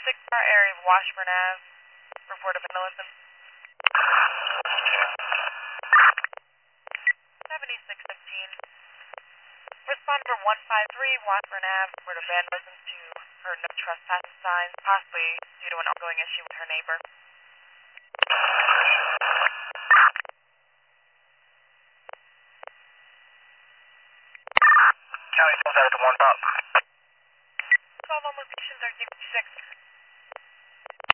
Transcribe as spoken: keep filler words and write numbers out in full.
six star area of Washburn Ave. Report of vandalism. seventy-six fifteen. Responder one five three, Washburn Ave. Report of vandalism to her no trespassing signs, possibly due to an ongoing issue with her neighbor. County twelve out at the one top. twelve on location thirteen fifty-six.